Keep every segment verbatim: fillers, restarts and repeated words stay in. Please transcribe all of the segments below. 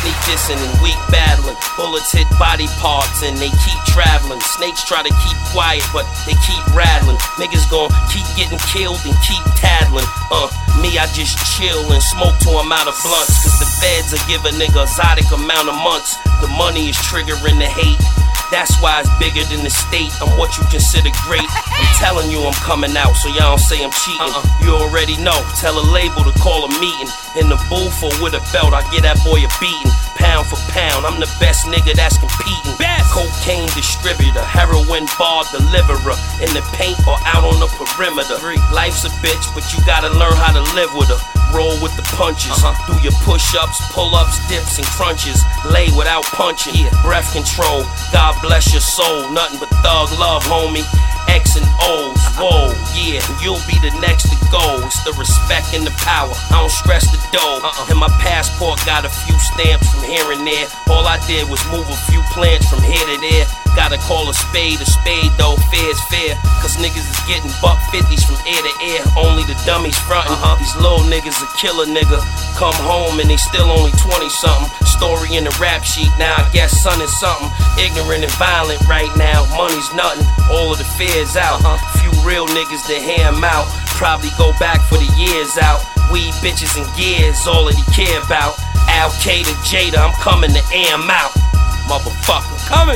sneak dissing and weak battling. Bullets hit body parts and they keep traveling. Snakes try to keep quiet, but they keep rattling. Niggas gon' keep getting killed and keep tattling. Uh, me, I just chill and smoke till I'm out of blunts. Cause the feds will give a nigga exotic amount of months. The money is triggering the hate. That's why it's bigger than the state. I'm what you consider great. I'm telling you I'm coming out, so y'all don't say I'm cheating. Uh-uh. You already know. Tell a label to call a meeting. In the booth or with a belt, I get that boy a beating. Pound for pound, I'm the best nigga that's competing. Best. Cocaine distributor, heroin bar deliverer. In the paint or out on the perimeter. Life's a bitch, but you gotta learn how to live with her. Roll with the punches. Uh-huh. Do your push-ups, pull-ups, dips, and crunches. Lay without punching. Yeah. Breath control. God bless your soul. Nothing but thug love, homie. X and O's. Whoa, yeah. You'll be the next to go. It's the respect and the power. I don't stress the dough. Uh-uh. And my passport got a few stamps from here and there. All I did was move a few plants from here to there. Gotta call a spade a spade though, fair's fair. Cause niggas is getting buck fifties from ear to ear. Only the dummies frontin'. Uh-huh. These little niggas a killer nigga. Come home and they still only twenty something. Story in the rap sheet, now I guess son is something. Ignorant and violent right now, money's nothing. All of the fears out. Uh-huh. Few real niggas that hear him out. Probably go back for the years out. Weed, bitches, and gears, all that he care about. Al-Qaeda, Jada, I'm coming to air him out. Motherfucker, coming.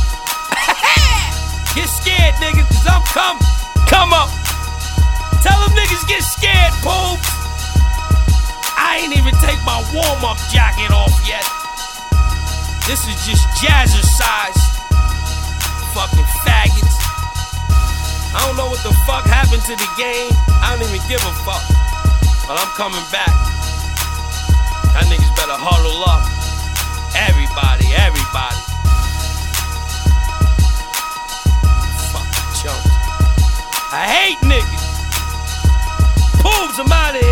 Get scared, niggas, cause I'm coming. Come up. Tell them niggas get scared, Poobs. I ain't even take my warm-up jacket off yet. This is just jazzercise. Fucking faggots. I don't know what the fuck happened to the game. I don't even give a fuck. But I'm coming back. That niggas better huddle up. Everybody, everybody. I hate niggas. Poobs, I'm out of here.